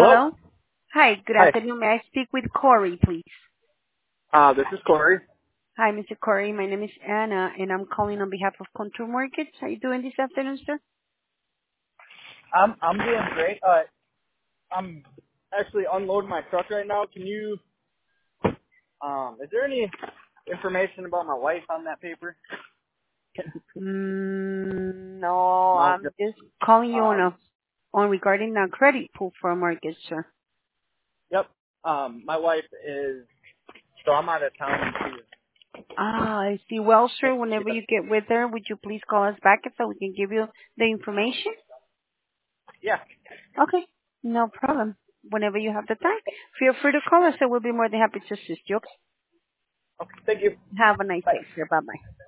Hello? Hello. Hi, good Hi. afternoon. May I speak with Corey, please? This is Corey. Hi, Mr. Corey. My name is Anna, and I'm calling on behalf of Contour Mortgage. How you doing this afternoon, sir? I'm doing great. I'm actually unloading my truck right now. Can you is there any information about my wife on that paper? No, No, I'm just just calling you um on regarding a credit pool for a mortgage, sir. yep. My wife is so I'm out of town too. I see. Well, sir, whenever you get with her, would you please call us back so we can give you the information? Yeah. Okay, no problem. Whenever you have the time, feel free to call us, and we'll be more than happy to assist you. Okay? Okay, thank you. Have a nice Bye. day, sir. Bye-bye.